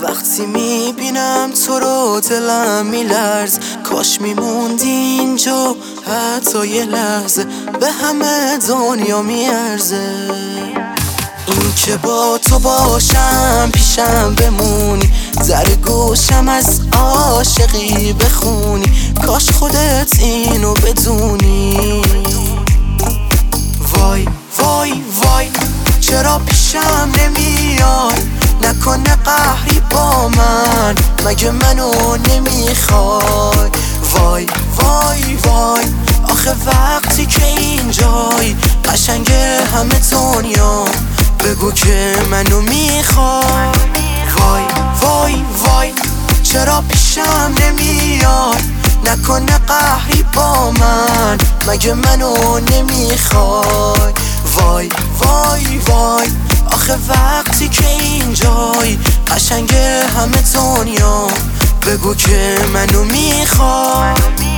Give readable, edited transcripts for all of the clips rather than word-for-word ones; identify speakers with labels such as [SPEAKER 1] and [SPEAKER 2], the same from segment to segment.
[SPEAKER 1] وقتی میبینم تو رو دلم میلرز، کاش میموندی اینجا حتی یه لحظه، به همه دنیا میارزه. این که با تو باشم پیشم بمونی، در گوشم از عاشقی بخونی، کاش خودت اینو بدونی. وای وای وای چرا پیشم نمیای، نکنه قهری با من، مگه منو نمیخوای. وای وای وای آخه وقتی که اینجای قشنگه همه دنیا، بگو که منو میخوای. وای وای وای چرا پیشم نمیای، نکنه قهری با من، مگه منو نمیخوای. وای وای وای آخه وقتی که اینجای قشنگه همه دنیا، بگو که منو میخوای.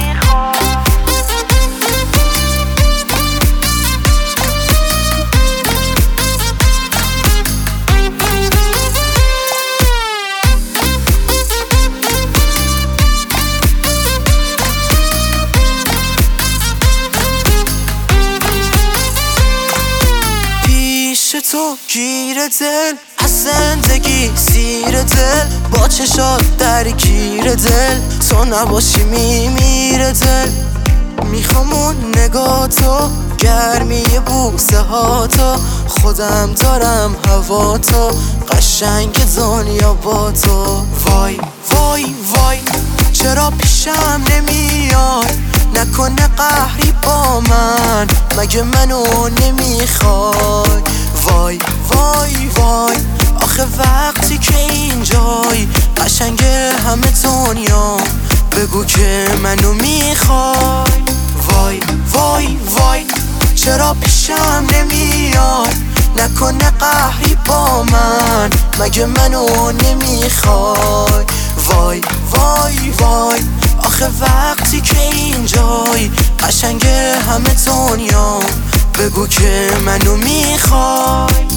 [SPEAKER 1] تو گیر دل از زندگی زیر دل، با چشات درگیر دل، تو نباشی میمیره دل. میخوام اون نگاه تو، گرمی بوسه ها تو، خودم دارم هوا تو، قشنگ دنیا با تو. وای وای وای چرا پیشم نمیای، نکنه قهری با من، مگه منو نمیخوای. وای وای وای آخه وقتی که اینجای قشنگه همه دنیا، بگو که منو میخوای. وای وای وای چرا پیشم نمیای، نکنه قهری با من، مگه منو نمیخوای. وای وای وای آخه وقتی که اینجای قشنگه همه دنیا، بگو که منو میخوای.